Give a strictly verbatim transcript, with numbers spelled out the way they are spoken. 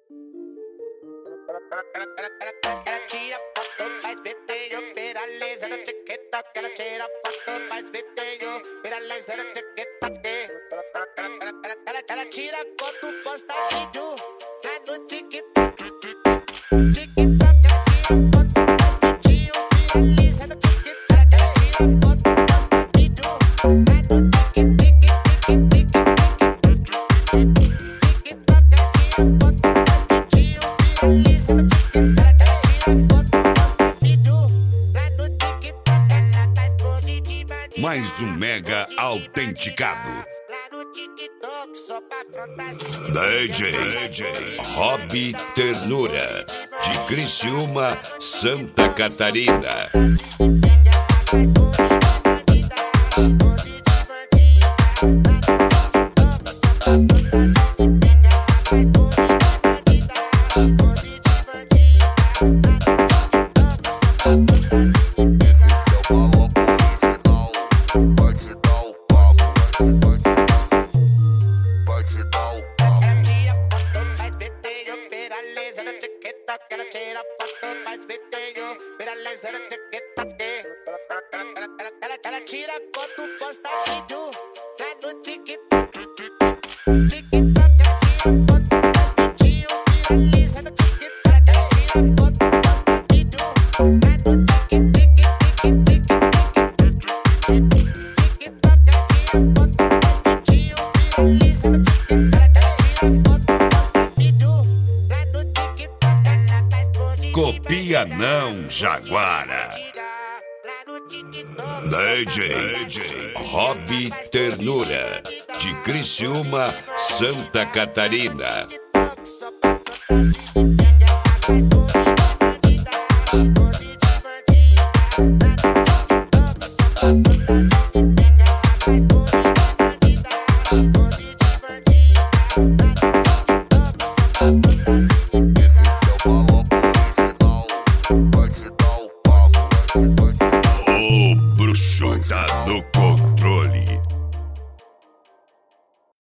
Ela tira foto, faz vídeo, vira laser no TikTok. Ela tira foto, faz vídeo, vira laser no TikTok. Ela, ela tira foto, posta vídeo lá no TikTok. TikTok, ela tira foto, faz vídeo, vira laser no TikTok. Ela tira foto, posta vídeo lá no TikTok. Mais um mega autenticado. D J, D J Rob Ternura, de Criciúma, Santa Catarina. Ela tira foto, faz vídeo, vira laser no TikTok. Ela, ela tira foto, posta vídeo lá no TikTok. TikTok, ela tira foto, faz vídeo, vira laser no TikTok. Ela tira foto, posta vídeo lá no TikTok. TikTok, ela tira foto, faz vídeo, vira laser no TikTok. Ela tira foto, posta vídeo lá no TikTok. Copia não, Jaguara. D J, D J Rob Ternura, de Criciúma, Santa Catarina. Bye.